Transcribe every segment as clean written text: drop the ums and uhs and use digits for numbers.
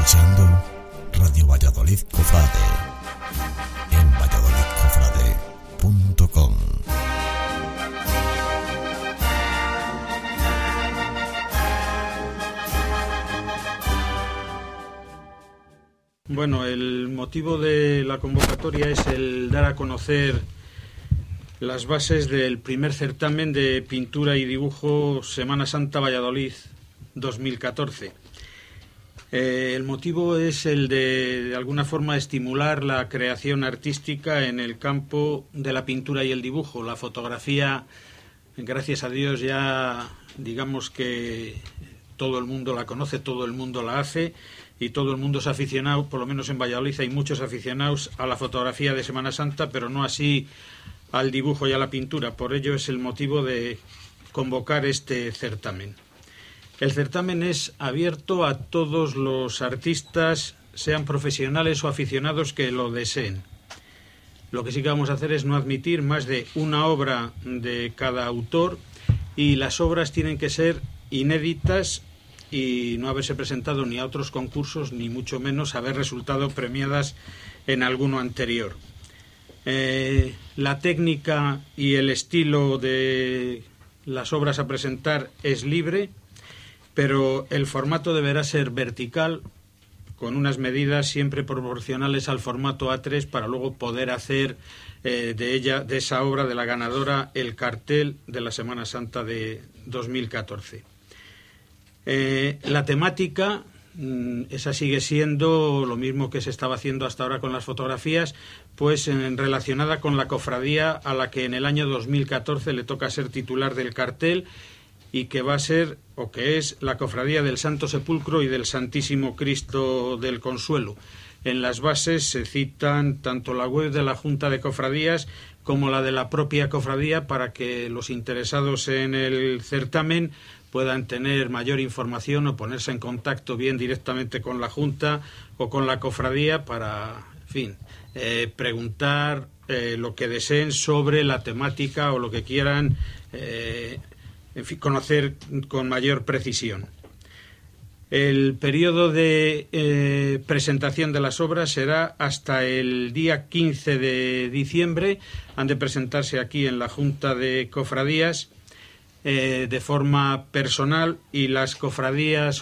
escuchando Radio Valladolid Cofrade en valladolidcofrade.com. Bueno, el motivo de la convocatoria es el dar a conocer las bases del primer certamen de pintura y dibujo Semana Santa Valladolid 2014. El motivo es el de alguna forma, estimular la creación artística en el campo de la pintura y el dibujo. La fotografía, gracias a Dios, ya digamos que todo el mundo la conoce, todo el mundo la hace y todo el mundo es aficionado, por lo menos en Valladolid hay muchos aficionados a la fotografía de Semana Santa, pero no así al dibujo y a la pintura. Por ello es el motivo de convocar este certamen. El certamen es abierto a todos los artistas, sean profesionales o aficionados, que lo deseen. Lo que sí que vamos a hacer es no admitir más de una obra de cada autor, y las obras tienen que ser inéditas y no haberse presentado ni a otros concursos, ni mucho menos haber resultado premiadas en alguno anterior. La técnica y el estilo de las obras a presentar es libre, pero el formato deberá ser vertical, con unas medidas siempre proporcionales al formato A3, para luego poder hacer de esa obra, de la ganadora, el cartel de la Semana Santa de 2014. La temática, esa sigue siendo lo mismo que se estaba haciendo hasta ahora con las fotografías, pues relacionada con la cofradía a la que en el año 2014 le toca ser titular del cartel, y que va a ser, o que es, la Cofradía del Santo Sepulcro y del Santísimo Cristo del Consuelo. En las bases se citan tanto la web de la Junta de Cofradías como la de la propia cofradía, para que los interesados en el certamen puedan tener mayor información o ponerse en contacto bien directamente con la Junta o con la cofradía para, en fin, preguntar lo que deseen sobre la temática o lo que quieran en fin, conocer con mayor precisión. El periodo de presentación de las obras será hasta el día 15 de diciembre. Han de presentarse aquí en la Junta de Cofradías de forma personal, y las cofradías,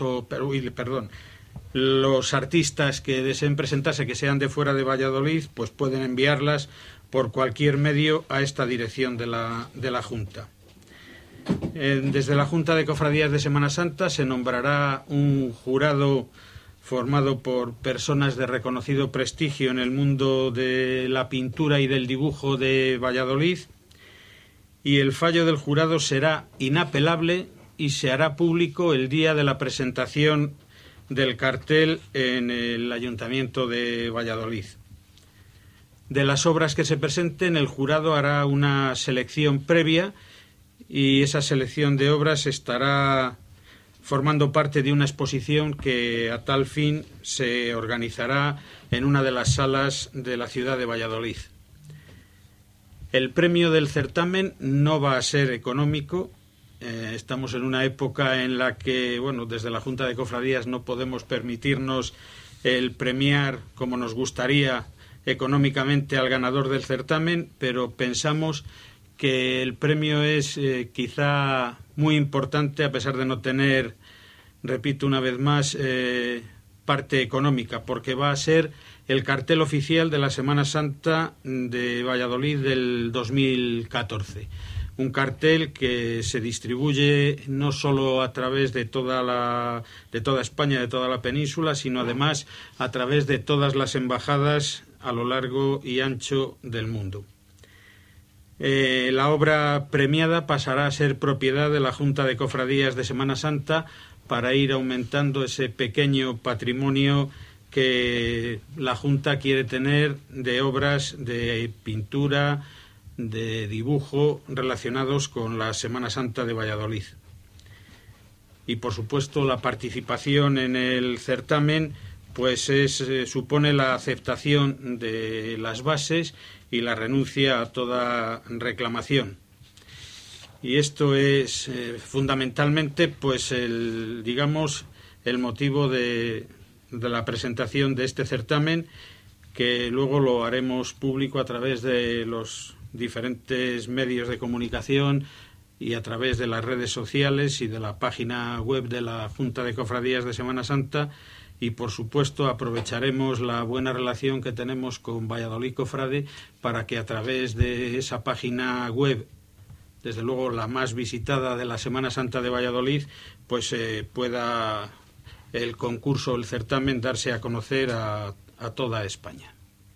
los artistas que deseen presentarse, que sean de fuera de Valladolid, pues pueden enviarlas por cualquier medio a esta dirección de la Junta. Desde la Junta de Cofradías de Semana Santa se nombrará un jurado formado por personas de reconocido prestigio en el mundo de la pintura y del dibujo de Valladolid, y el fallo del jurado será inapelable y se hará público el día de la presentación del cartel en el Ayuntamiento de Valladolid. De las obras que se presenten, el jurado hará una selección previa, y esa selección de obras estará formando parte de una exposición que a tal fin se organizará en una de las salas de la ciudad de Valladolid. El premio del certamen no va a ser económico. Estamos en una época en la que, desde la Junta de Cofradías no podemos permitirnos el premiar como nos gustaría económicamente al ganador del certamen, pero pensamos que el premio es quizá muy importante, a pesar de no tener, repito una vez más, parte económica, porque va a ser el cartel oficial de la Semana Santa de Valladolid del 2014. Un cartel que se distribuye no solo a través de toda España, de toda la península, sino además a través de todas las embajadas a lo largo y ancho del mundo. La obra premiada pasará a ser propiedad de la Junta de Cofradías de Semana Santa, para ir aumentando ese pequeño patrimonio que la Junta quiere tener de obras de pintura, de dibujo relacionados con la Semana Santa de Valladolid. Y por supuesto la participación en el certamen pues supone la aceptación de las bases y la renuncia a toda reclamación. Y esto es fundamentalmente pues el motivo de de la presentación de este certamen, que luego lo haremos público a través de los diferentes medios de comunicación y a través de las redes sociales y de la página web de la Junta de Cofradías de Semana Santa. Y, por supuesto, aprovecharemos la buena relación que tenemos con Valladolid Cofrade para que a través de esa página web, desde luego la más visitada de la Semana Santa de Valladolid, pues pueda el concurso, el certamen, darse a conocer a toda España.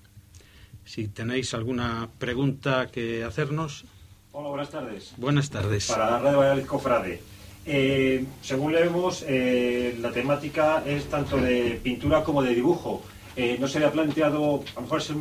Si tenéis alguna pregunta que hacernos. Hola, buenas tardes. Buenas tardes. Para la Radio Valladolid Cofrade. Según leemos, la temática es tanto de pintura como de dibujo. ¿No se le ha planteado, a lo mejor es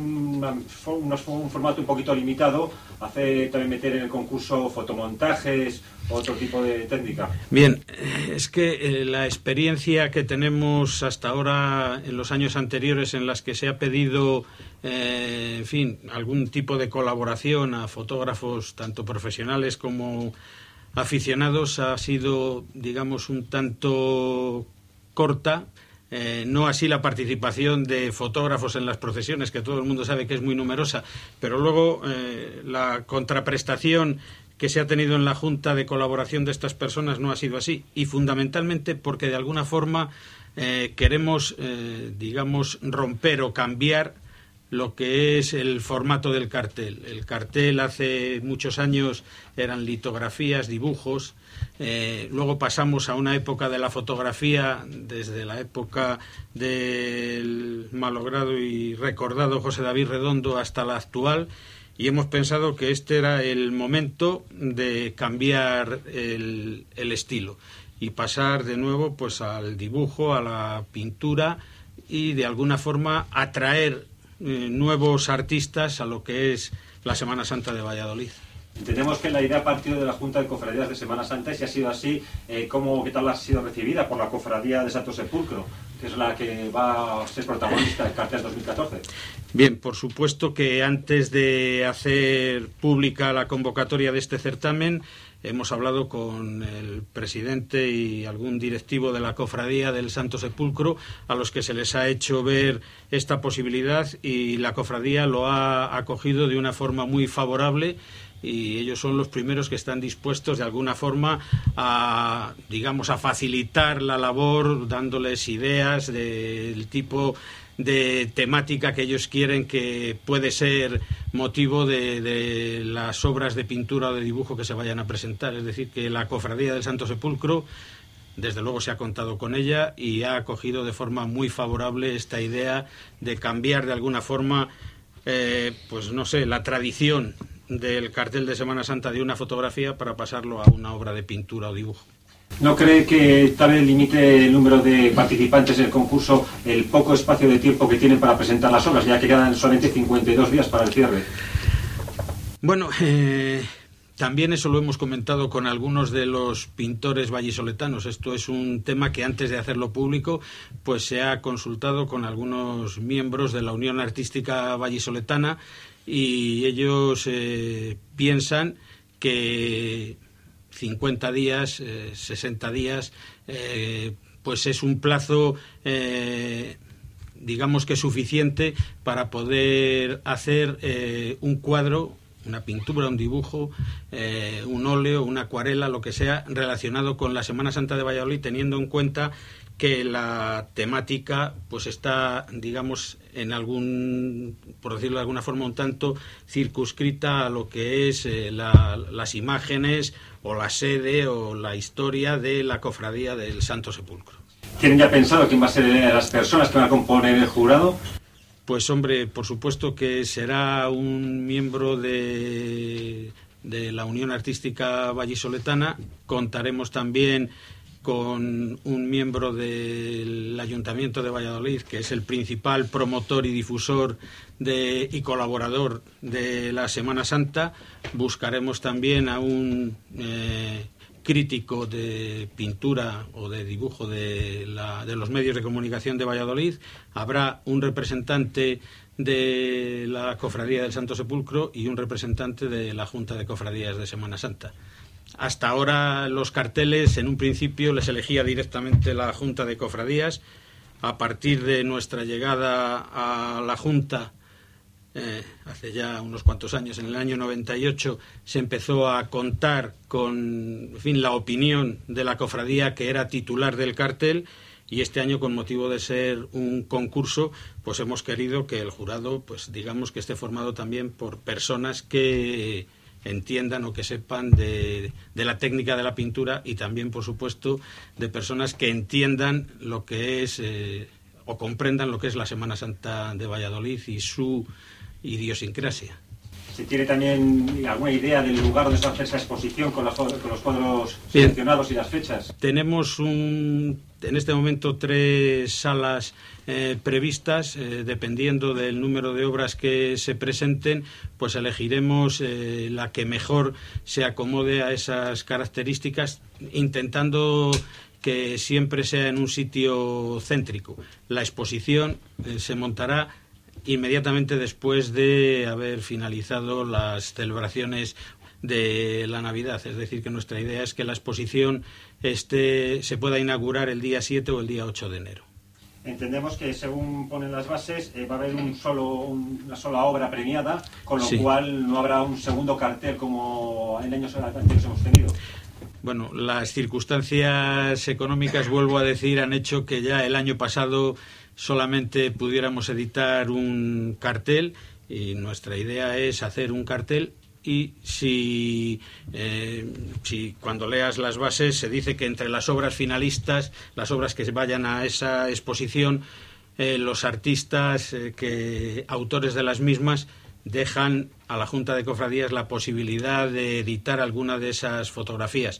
un formato un poquito limitado, también meter en el concurso fotomontajes o otro tipo de técnica? Bien, es que la experiencia que tenemos hasta ahora en los años anteriores en las que se ha pedido, en fin, algún tipo de colaboración a fotógrafos tanto profesionales como aficionados ha sido, digamos, un tanto corta. No así la participación de fotógrafos en las procesiones, que todo el mundo sabe que es muy numerosa, pero luego la contraprestación que se ha tenido en la Junta de colaboración de estas personas no ha sido así, y fundamentalmente porque de alguna forma queremos, digamos, romper o cambiar lo que es el formato del cartel. El cartel hace muchos años eran litografías, dibujos. Luego pasamos a una época de la fotografía, desde la época del malogrado y recordado José David Redondo hasta la actual, y hemos pensado que este era el momento de cambiar el estilo y pasar de nuevo pues al dibujo, a la pintura, y de alguna forma atraer nuevos artistas a lo que es la Semana Santa de Valladolid. Entendemos que la idea ha partido de la Junta de Cofradías de Semana Santa, y si ha sido así, ¿qué tal ha sido recibida por la Cofradía de Santo Sepulcro, que es la que va a ser protagonista del cartel 2014? Bien, por supuesto que antes de hacer pública la convocatoria de este certamen, hemos hablado con el presidente y algún directivo de la Cofradía del Santo Sepulcro, a los que se les ha hecho ver esta posibilidad, y la Cofradía lo ha acogido de una forma muy favorable, y ellos son los primeros que están dispuestos de alguna forma a, digamos, a facilitar la labor, dándoles ideas del tipo de temática que ellos quieren, que puede ser motivo de las obras de pintura o de dibujo que se vayan a presentar. Es decir, que la Cofradía del Santo Sepulcro, desde luego, se ha contado con ella y ha acogido de forma muy favorable esta idea de cambiar de alguna forma, pues no sé, la tradición del cartel de Semana Santa de una fotografía para pasarlo a una obra de pintura o dibujo. ¿No cree que tal vez limite el número de participantes en el concurso el poco espacio de tiempo que tienen para presentar las obras, ya que quedan solamente 52 días para el cierre? Bueno, también eso lo hemos comentado con algunos de los pintores vallisoletanos. Esto es un tema que antes de hacerlo público pues se ha consultado con algunos miembros de la Unión Artística Vallisoletana, y ellos piensan que 50 días, 60 días, pues es un plazo, digamos que suficiente para poder hacer un cuadro, una pintura, un dibujo, un óleo, una acuarela, lo que sea, relacionado con la Semana Santa de Valladolid, teniendo en cuenta que la temática pues está, digamos, en algún, por decirlo de alguna forma, un tanto circunscrita a lo que es las imágenes o la sede o la historia de la Cofradía del Santo Sepulcro. ¿Tienen ya pensado quién va a ser las personas que van a componer el jurado? Pues hombre, por supuesto que será un miembro de la Unión Artística Vallisoletana. Contaremos también con un miembro del Ayuntamiento de Valladolid, que es el principal promotor y difusor y colaborador de la Semana Santa. Buscaremos también a un crítico de pintura o de dibujo de los medios de comunicación de Valladolid. Habrá un representante de la Cofradía del Santo Sepulcro y un representante de la Junta de Cofradías de Semana Santa. Hasta ahora los carteles, en un principio, les elegía directamente la Junta de Cofradías, a partir de nuestra llegada a la Junta, hace ya unos cuantos años, en el año 98, se empezó a contar con, en fin, la opinión de la cofradía que era titular del cartel, y este año, con motivo de ser un concurso, pues hemos querido que el jurado, pues digamos que esté formado también por personas que entiendan o que sepan de la técnica de la pintura, y también, por supuesto, de personas que entiendan lo que es o comprendan lo que es la Semana Santa de Valladolid y su idiosincrasia. ¿Se tiene también alguna idea del lugar donde se va a hacer esa exposición con los cuadros seleccionados y las fechas? Tenemos en este momento 3 salas previstas. Dependiendo del número de obras que se presenten, pues elegiremos la que mejor se acomode a esas características, intentando que siempre sea en un sitio céntrico. La exposición se montará inmediatamente después de haber finalizado las celebraciones de la Navidad. Es decir, que nuestra idea es que la exposición se pueda inaugurar el día 7 o el día 8 de enero. Entendemos que, según ponen las bases, va a haber una sola obra premiada, con lo cual no habrá un segundo cartel como en años anteriores hemos tenido. Bueno, las circunstancias económicas, vuelvo a decir, han hecho que ya el año pasado solamente pudiéramos editar un cartel, y nuestra idea es hacer un cartel. Y si cuando leas las bases se dice que entre las obras finalistas, las obras que vayan a esa exposición, los artistas autores de las mismas dejan a la Junta de Cofradías la posibilidad de editar alguna de esas fotografías.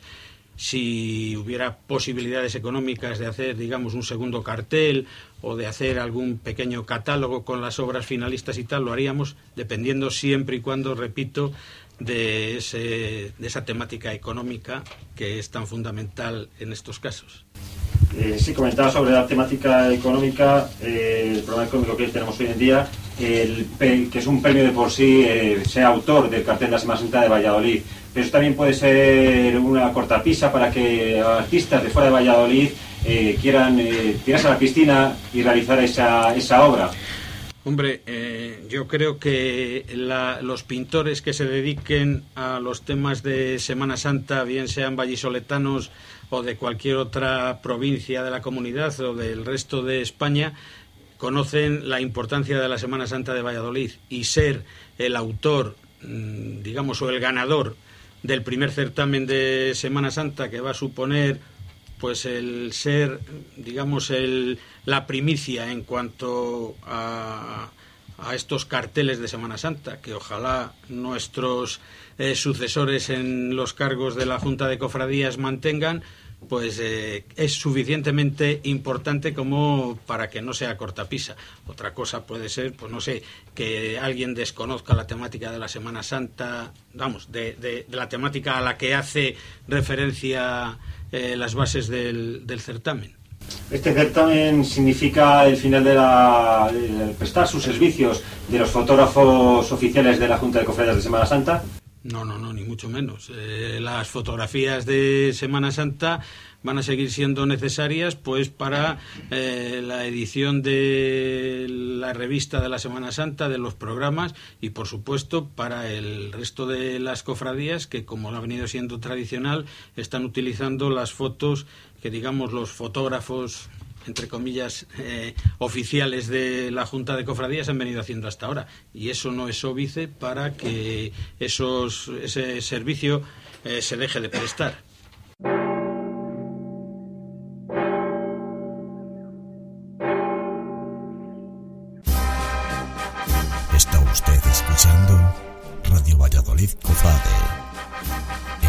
Si hubiera posibilidades económicas de hacer, digamos, un segundo cartel o de hacer algún pequeño catálogo con las obras finalistas y tal, lo haríamos, dependiendo siempre y cuando, repito, de esa temática económica que es tan fundamental en estos casos. Sí, comentaba sobre la temática económica, el problema económico que tenemos hoy en día, que es un premio de por sí ser autor del cartel de la Semana Santa de Valladolid, pero eso también puede ser una cortapisa para que artistas de fuera de Valladolid quieran tirarse a la piscina y realizar esa obra. Hombre, yo creo que los pintores que se dediquen a los temas de Semana Santa, bien sean vallisoletanos o de cualquier otra provincia de la comunidad o del resto de España, conocen la importancia de la Semana Santa de Valladolid, y ser el autor, digamos, o el ganador del primer certamen de Semana Santa, que va a suponer pues el ser, digamos, la primicia en cuanto a estos carteles de Semana Santa, que ojalá nuestros sucesores en los cargos de la Junta de Cofradías mantengan, pues es suficientemente importante como para que no sea cortapisa. Otra cosa puede ser, pues no sé, que alguien desconozca la temática de la Semana Santa, vamos, de la temática a la que hace referencia las bases del certamen. Este certamen significa el final de prestar sus servicios de los fotógrafos oficiales de la Junta de Cofradías de Semana Santa. No, ni mucho menos. Las fotografías de Semana Santa van a seguir siendo necesarias, pues, para la edición de la revista de la Semana Santa, de los programas, y por supuesto para el resto de las cofradías que, como ha venido siendo tradicional, están utilizando las fotos que, digamos, los fotógrafos, entre comillas, oficiales de la Junta de Cofradías han venido haciendo hasta ahora, y eso no es óbice para que ese servicio se deje de prestar. Está usted escuchando Radio Valladolid Cofrade